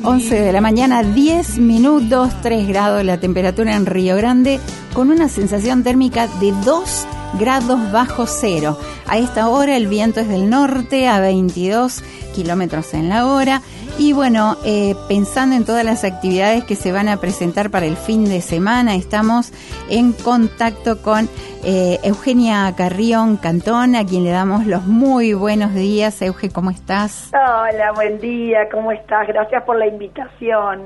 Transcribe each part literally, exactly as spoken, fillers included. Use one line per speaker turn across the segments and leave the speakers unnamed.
once de la mañana, diez minutos, tres grados la temperatura en Río Grande, con una sensación térmica de dos grados bajo cero. A esta hora el viento es del norte a veintidós kilómetros en la hora. Y bueno, eh, pensando en todas las actividades que se van a presentar para el fin de semana, estamos en contacto con eh, Eugenia Carrión Cantón, a quien le damos los muy buenos días. Euge, ¿cómo estás?
Hola, buen día, ¿cómo estás? Gracias por la invitación.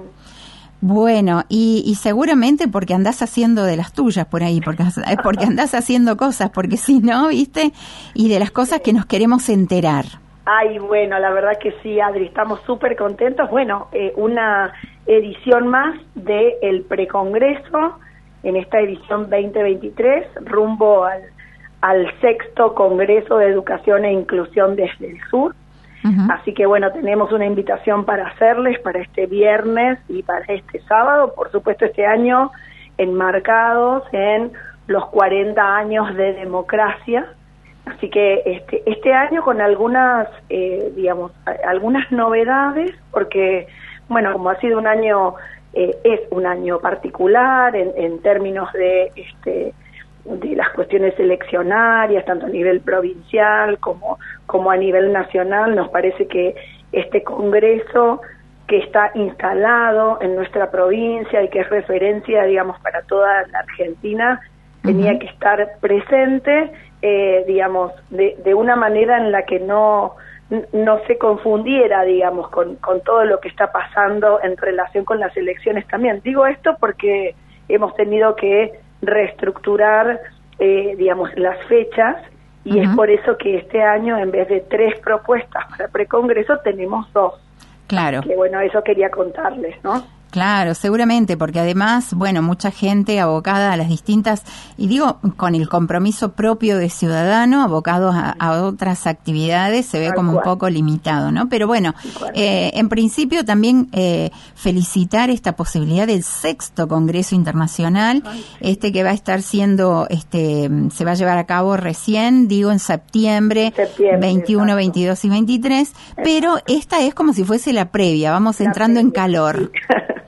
Bueno, y, y seguramente porque andás haciendo de las tuyas por ahí, porque, porque andás haciendo cosas, porque si no, ¿viste? Y de las cosas que nos queremos enterar.
Ay, bueno, la verdad que sí, Adri, estamos súper contentos. Bueno, eh, una edición más del Precongreso, en esta edición veinte veintitrés, rumbo al, al sexto Congreso de Educación e Inclusión desde el Sur. Uh-huh. Así que bueno, tenemos una invitación para hacerles para este viernes y para este sábado, por supuesto este año enmarcados en los cuarenta años de democracia. Así que este este año con algunas, eh, digamos, algunas novedades, porque, bueno, como ha sido un año, eh, es un año particular en, en términos de este de las cuestiones eleccionarias, tanto a nivel provincial como, como a nivel nacional, nos parece que este Congreso que está instalado en nuestra provincia y que es referencia, digamos, para toda la Argentina, tenía uh-huh. que estar presente, eh, digamos, de, de una manera en la que no, no se confundiera, digamos, con, con todo lo que está pasando en relación con las elecciones también. Digo esto porque hemos tenido que reestructurar, eh, digamos, las fechas, y uh-huh. es por eso que este año, en vez de tres propuestas para precongreso, tenemos dos.
Claro.
Que bueno, eso quería contarles, ¿no?
Claro, seguramente, porque además, bueno, mucha gente abocada a las distintas, y digo, con el compromiso propio de ciudadano, abocados a, a otras actividades, se ve Tal como cual. un poco limitado, ¿no? Pero bueno, eh, en principio también eh, felicitar esta posibilidad del sexto Congreso Internacional, Ay. este que va a estar siendo, este, se va a llevar a cabo recién, digo, en septiembre, septiembre veintiuno, exacto. veintidós y veintitrés, exacto. pero esta es como si fuese la previa, vamos la entrando previa, en calor. Sí.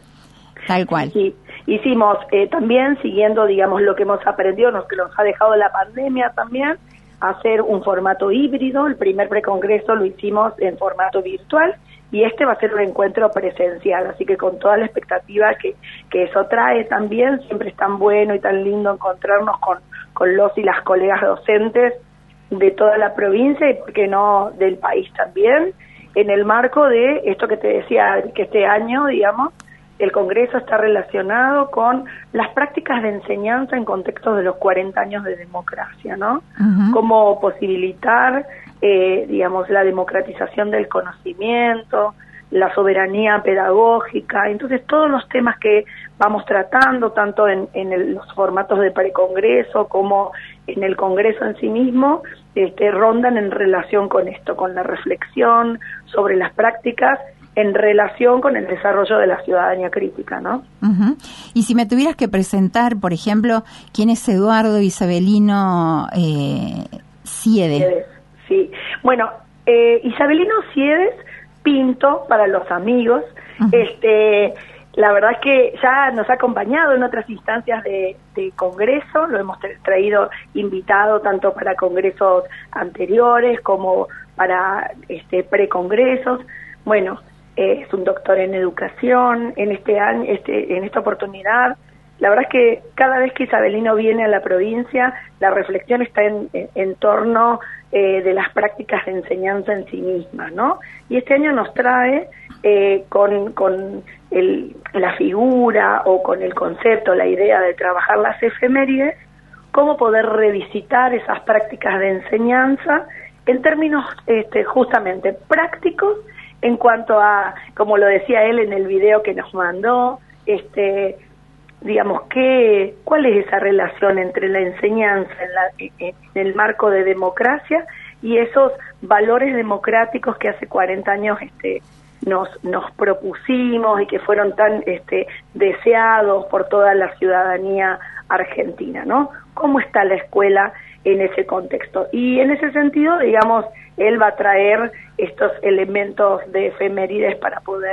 Tal cual.
Sí, hicimos eh, también, siguiendo, digamos, lo que hemos aprendido, nos, que nos ha dejado la pandemia también, hacer un formato híbrido. El primer precongreso lo hicimos en formato virtual y este va a ser un encuentro presencial, así que con toda la expectativa que, que eso trae también, siempre es tan bueno y tan lindo encontrarnos con, con los y las colegas docentes de toda la provincia y, por qué no, del país también, en el marco de esto que te decía, que este año, digamos, el Congreso está relacionado con las prácticas de enseñanza en contexto de los cuarenta años de democracia, ¿no? Uh-huh. Cómo posibilitar, eh, digamos, la democratización del conocimiento, la soberanía pedagógica. Entonces, todos los temas que vamos tratando, tanto en, en el, los formatos de precongreso como en el Congreso en sí mismo, este, rondan en relación con esto, con la reflexión sobre las prácticas en relación con el desarrollo de la ciudadanía crítica, ¿no?
Uh-huh. Y si me tuvieras que presentar, por ejemplo, ¿quién es Eduardo Isabelino eh, Siede?
Siedes, sí. Bueno, eh, Isabelino Siedes Pinto, para los amigos, uh-huh. este, la verdad es que ya nos ha acompañado en otras instancias de, de congreso, lo hemos traído invitado tanto para congresos anteriores como para este precongresos. Bueno, Eh, es un doctor en educación. En este año, este, en esta oportunidad, la verdad es que cada vez que Isabelino viene a la provincia, la reflexión está en, en, en torno eh, de las prácticas de enseñanza en sí mismas, ¿no? Y este año nos trae eh, con, con el, la figura o con el concepto, la idea de trabajar las efemérides, cómo poder revisitar esas prácticas de enseñanza en términos este, justamente prácticos, en cuanto a, como lo decía él en el video que nos mandó, este, digamos, ¿qué, ¿cuál es esa relación entre la enseñanza en, la, en el marco de democracia y esos valores democráticos que hace cuarenta años este, nos, nos propusimos y que fueron tan este, deseados por toda la ciudadanía argentina, ¿no? ¿Cómo está la escuela en ese contexto? Y en ese sentido, digamos, él va a traer estos elementos de efemérides para poder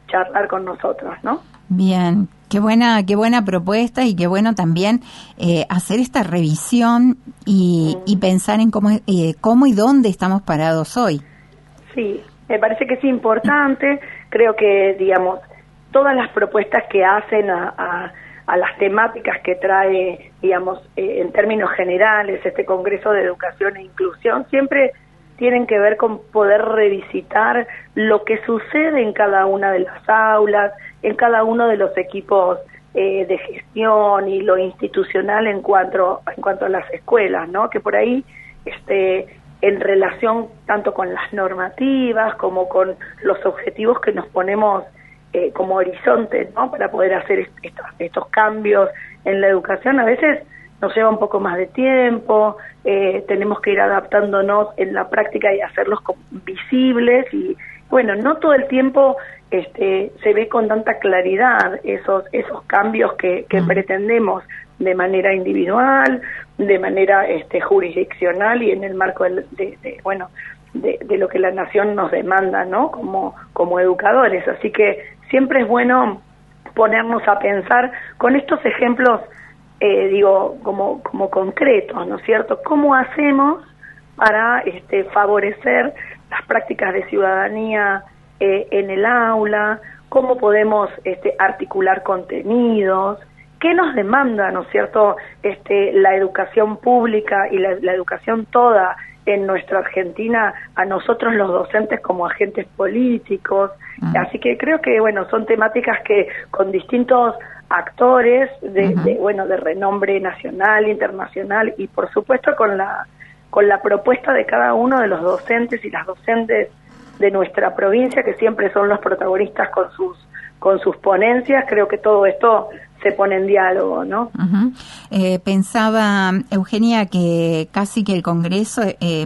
charlar con nosotros, ¿no?
Bien, qué buena, qué buena propuesta y qué bueno también eh, hacer esta revisión y, mm. y pensar en cómo, eh, cómo y dónde estamos parados hoy.
Sí, me parece que es importante, creo que, digamos, todas las propuestas que hacen a, a, a las temáticas que trae, digamos, eh, en términos generales, este Congreso de Educación e Inclusión, siempre tienen que ver con poder revisitar lo que sucede en cada una de las aulas, en cada uno de los equipos eh, de gestión y lo institucional en cuanto, en cuanto a las escuelas, ¿no? Que por ahí, este, en relación tanto con las normativas como con los objetivos que nos ponemos eh, como horizonte, ¿no? Para poder hacer est- estos, estos cambios en la educación, a veces nos lleva un poco más de tiempo, eh, tenemos que ir adaptándonos en la práctica y hacerlos visibles y, bueno, no todo el tiempo este, se ve con tanta claridad esos esos cambios que, que pretendemos de manera individual, de manera este, jurisdiccional y en el marco de, de, de bueno, de, de lo que la nación nos demanda, ¿no? Como, como educadores. Así que siempre es bueno ponernos a pensar con estos ejemplos, eh, digo, como, como concretos, ¿no es cierto? ¿Cómo hacemos para este, favorecer las prácticas de ciudadanía eh, en el aula? ¿Cómo podemos este, articular contenidos? ¿Qué nos demanda, ¿no es cierto?, este, la educación pública y la, la educación toda en nuestra Argentina, a nosotros los docentes como agentes políticos? Uh-huh. Así que creo que, bueno, son temáticas que con distintos actores de, uh-huh. de, bueno, de renombre nacional, internacional y, por supuesto, con la, con la propuesta de cada uno de los docentes y las docentes de nuestra provincia, que siempre son los protagonistas con sus, con sus ponencias, creo que todo esto se pone en diálogo, ¿no?
Uh-huh. Eh, pensaba, Eugenia, que casi que el Congreso, eh, eh,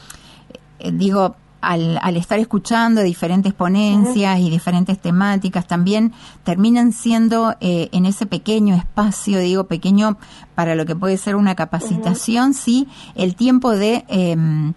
digo, al, al estar escuchando diferentes ponencias uh-huh. y diferentes temáticas, también terminan siendo eh, en ese pequeño espacio, digo, pequeño para lo que puede ser una capacitación, uh-huh. sí, el tiempo de eh,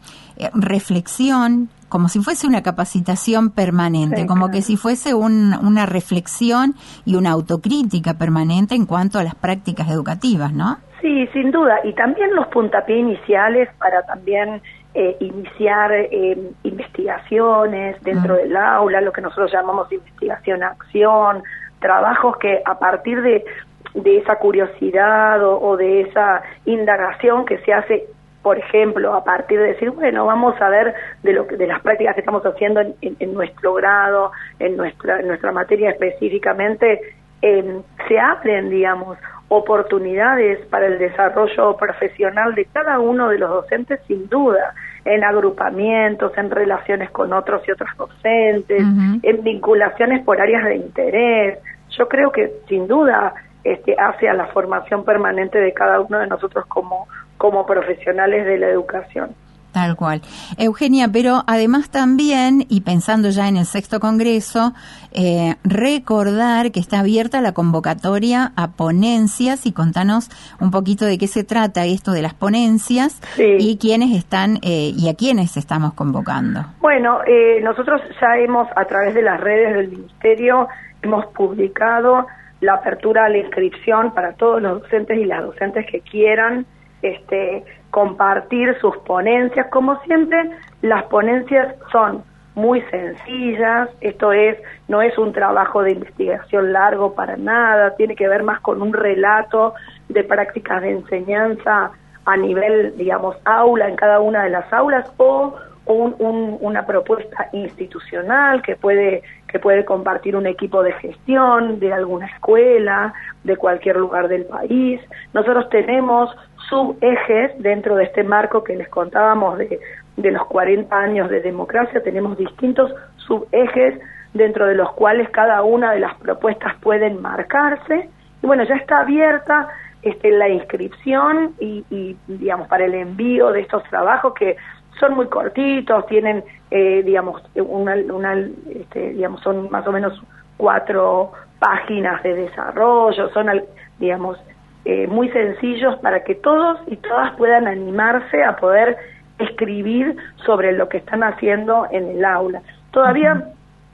reflexión, como si fuese una capacitación permanente, sí, como claro. que si fuese un, una reflexión y una autocrítica permanente en cuanto a las prácticas educativas, ¿no?
Sí, sin duda, y también los puntapiés iniciales para también eh, iniciar eh, investigaciones dentro mm. del aula, lo que nosotros llamamos investigación-acción, trabajos que a partir de, de esa curiosidad o, o de esa indagación que se hace, por ejemplo, a partir de decir, bueno, vamos a ver de lo que, de las prácticas que estamos haciendo en, en, en nuestro grado, en nuestra en nuestra materia específicamente, eh, se abren, digamos, oportunidades para el desarrollo profesional de cada uno de los docentes, sin duda, en agrupamientos, en relaciones con otros y otras docentes, uh-huh. en vinculaciones por áreas de interés. Yo creo que, sin duda, este, hace a la formación permanente de cada uno de nosotros como como profesionales de la educación.
Tal cual. Eugenia, pero además también, y pensando ya en el sexto congreso, eh, recordar que está abierta la convocatoria a ponencias y contanos un poquito de qué se trata esto de las ponencias sí. y quiénes están eh, y a quiénes estamos convocando.
Bueno, eh, nosotros ya hemos, a través de las redes del Ministerio, hemos publicado la apertura a la inscripción para todos los docentes y las docentes que quieran Este, compartir sus ponencias. Como siempre, las ponencias son muy sencillas, esto es, no es un trabajo de investigación largo para nada, tiene que ver más con un relato de prácticas de enseñanza a nivel, digamos, aula, en cada una de las aulas, o un, un, una propuesta institucional que puede, que puede compartir un equipo de gestión de alguna escuela, de cualquier lugar del país. Nosotros tenemos subejes dentro de este marco que les contábamos de, de los cuarenta años de democracia, tenemos distintos subejes dentro de los cuales cada una de las propuestas pueden marcarse, y bueno, ya está abierta este, la inscripción y, y digamos para el envío de estos trabajos que son muy cortitos, tienen eh, digamos una, una este, digamos son más o menos cuatro páginas de desarrollo, son digamos Eh, muy sencillos para que todos y todas puedan animarse a poder escribir sobre lo que están haciendo en el aula. Todavía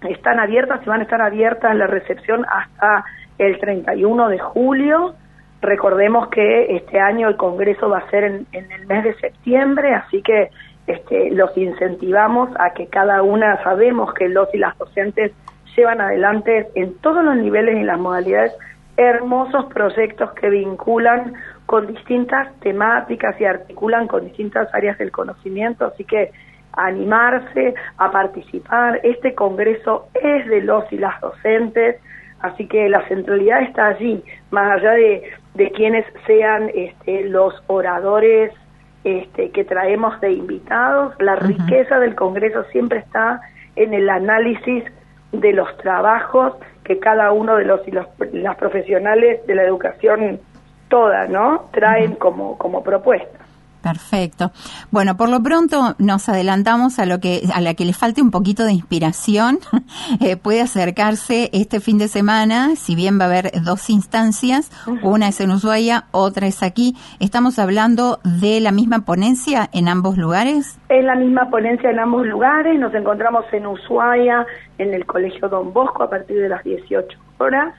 están abiertas y van a estar abiertas la recepción hasta el treinta y uno de julio. Recordemos que este año el Congreso va a ser en, en el mes de septiembre, así que este, los incentivamos a que cada una, sabemos que los y las docentes llevan adelante en todos los niveles y las modalidades hermosos proyectos que vinculan con distintas temáticas y articulan con distintas áreas del conocimiento, así que animarse a participar. Este Congreso es de los y las docentes, así que la centralidad está allí, más allá de, de quienes sean este, los oradores este, que traemos de invitados. La uh-huh. riqueza del Congreso siempre está en el análisis de los trabajos que cada uno de los y los, las profesionales de la educación toda, ¿no? traen uh-huh. como, como propuesta.
Perfecto. Bueno, por lo pronto nos adelantamos a lo que a la que le falte un poquito de inspiración. eh, puede acercarse este fin de semana, si bien va a haber dos instancias, uh-huh. una es en Ushuaia, otra es aquí. ¿Estamos hablando de la misma ponencia en ambos lugares?
Es la misma ponencia en ambos lugares. Nos encontramos en Ushuaia, en el Colegio Don Bosco, a partir de las dieciocho horas,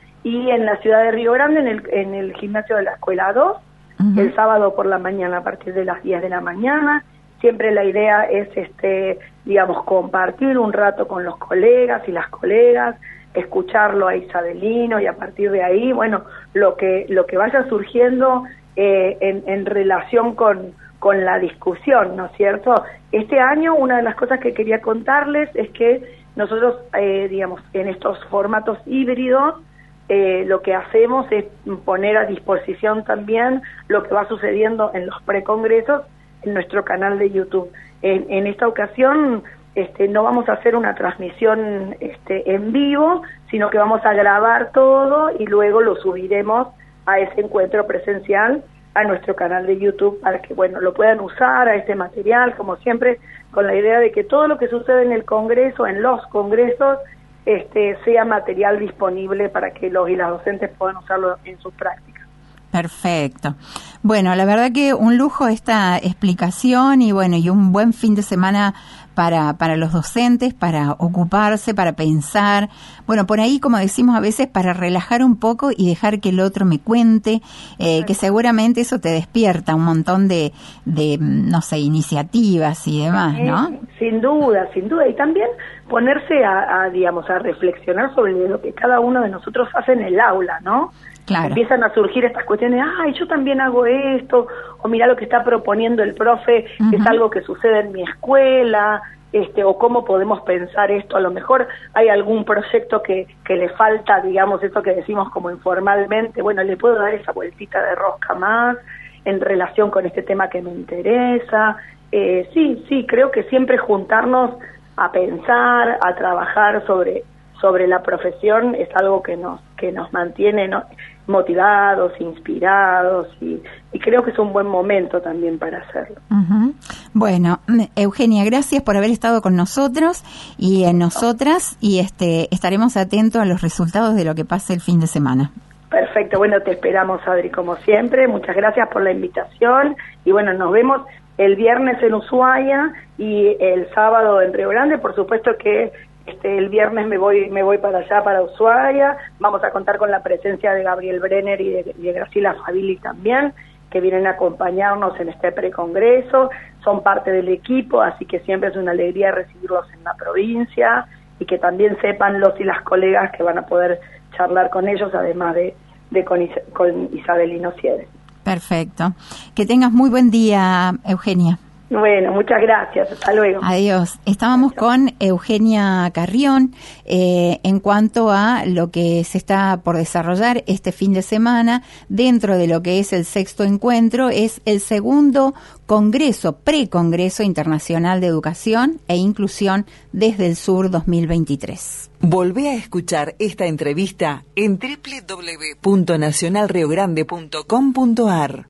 y en la ciudad de Río Grande, en el, en el gimnasio de la Escuela dos. Uh-huh. El sábado por la mañana a partir de las diez de la mañana. Siempre la idea es, este, digamos, compartir un rato con los colegas y las colegas, escucharlo a Isabelino y a partir de ahí, bueno, lo que lo que vaya surgiendo eh, en, en relación con, con la discusión, ¿no es cierto? Este año una de las cosas que quería contarles es que nosotros, eh, digamos, en estos formatos híbridos, Eh, lo que hacemos es poner a disposición también lo que va sucediendo en los precongresos en nuestro canal de YouTube. En, en esta ocasión este, no vamos a hacer una transmisión este, en vivo, sino que vamos a grabar todo y luego lo subiremos a ese encuentro presencial a nuestro canal de YouTube para que, bueno, lo puedan usar a este material, como siempre, con la idea de que todo lo que sucede en el Congreso, en los congresos, Este, sea material disponible para que los y las docentes puedan usarlo en sus prácticas.
Perfecto. Bueno, la verdad que un lujo esta explicación y bueno, y un buen fin de semana para para los docentes, para ocuparse, para pensar. Bueno, por ahí, como decimos a veces, para relajar un poco y dejar que el otro me cuente, eh, que seguramente eso te despierta un montón de, de, no sé, iniciativas y demás, ¿no?
Eh, sin duda, sin duda. Y también ponerse a, a, digamos, a reflexionar sobre lo que cada uno de nosotros hace en el aula, ¿no? Claro. Empiezan a surgir estas cuestiones, ay, yo también hago esto, o mira lo que está proponiendo el profe, uh-huh. es algo que sucede en mi escuela, este, o cómo podemos pensar esto, a lo mejor hay algún proyecto que, que le falta, digamos, eso que decimos como informalmente, bueno, le puedo dar esa vueltita de rosca más en relación con este tema que me interesa. Eh, sí, sí, creo que siempre juntarnos a pensar, a trabajar sobre sobre la profesión es algo que nos que nos mantiene, ¿no?, motivados, inspirados y, y creo que es un buen momento también para hacerlo.
Uh-huh. Bueno, Eugenia, gracias por haber estado con nosotros y en nosotras y este estaremos atentos a los resultados de lo que pase el fin de semana.
Perfecto, bueno, te esperamos, Adri, como siempre. Muchas gracias por la invitación y bueno, nos vemos el viernes en Ushuaia y el sábado en Río Grande. Por supuesto que Este, el viernes me voy me voy para allá, para Ushuaia. Vamos a contar con la presencia de Gabriel Brenner y de, y de Graciela Favili también, que vienen a acompañarnos en este precongreso. Son parte del equipo, así que siempre es una alegría recibirlos en la provincia y que también sepan los y las colegas que van a poder charlar con ellos, además de, de con, Is con Isabelino Ciedes.
Perfecto. Que tengas muy buen día, Eugenia.
Bueno, muchas gracias. Hasta luego.
Adiós. Estábamos con Eugenia Carrión eh, en cuanto a lo que se está por desarrollar este fin de semana dentro de lo que es el sexto encuentro. Es el segundo Congreso, Precongreso Internacional de Educación e Inclusión desde el Sur dos mil veintitrés.
Volvé a escuchar esta entrevista en doble u doble u doble u punto nacional rio grande punto com punto a r.